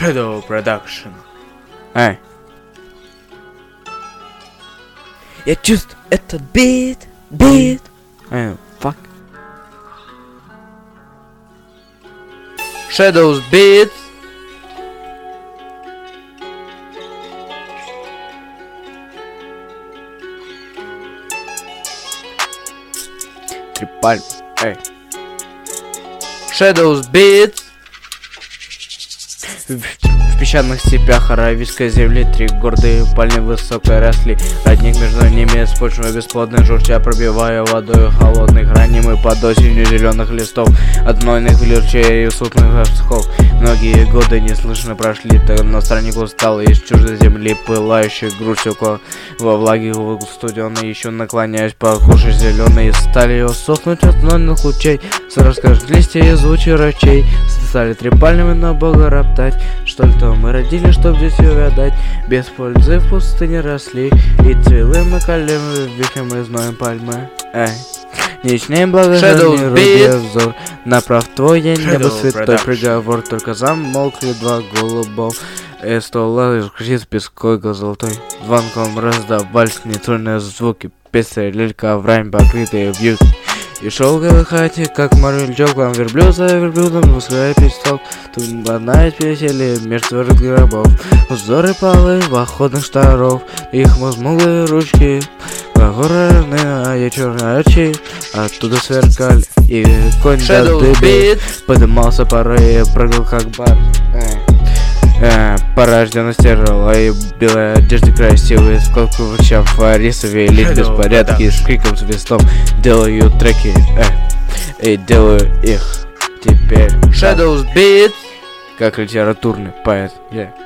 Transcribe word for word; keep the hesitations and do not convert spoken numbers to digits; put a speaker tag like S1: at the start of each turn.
S1: Shadow Production.
S2: Эй.
S3: Я чувствую этот бит, бит.
S2: Эй, fuck.
S1: Shadows Beats.
S2: Три пальмы. Эй.
S1: Shadows Beats.
S2: В песчаных степях аравийской земли три гордые пальмы высоко росли. Родник между ними с почвой бесплодной, журча, пробивая водой холодных, ранимый под осенью зеленых листов, от гнойных лучей и сутных обсков. Многие годы неслышно прошли, так на странник устал из чужой земли, пылающей грустью во влаге студеной, еще наклоняясь по коже зеленой, стали усохнуть от знойных лучей, расскажут листья и звучи рачей. Стали три пальмы на Бога роптать, что ли то мы родили, чтоб здесь увядать. Без пользы в пустыне росли, и цвели мы колем вихрем и зноем пальмы. Эй. Ничней благожелательный руби взор, направ твое небо святой приговор, только замолкли два голубов. И стола кричит пеской золотой, звонком раздавались нетронные звуки, пестрые лилька врань покрытые бьют. И шел в хате, как морячок, вам верблюд за верблюдом, выская песток. Тут одна из пересели мертвых гробов, узоры полы походных шторов, их мозмуглые ручки, похоронные, а я черные очи, оттуда сверкали, и конь до дыбы подымался порой и прыгал как бар. Э, порожденный стерла и белая одежда красивые, сколько врачам фарисы вели беспорядки с криком свистом. Делаю треки, э, и делаю их теперь.
S1: Shadows Beats.
S2: Как литературный поэт, yeah.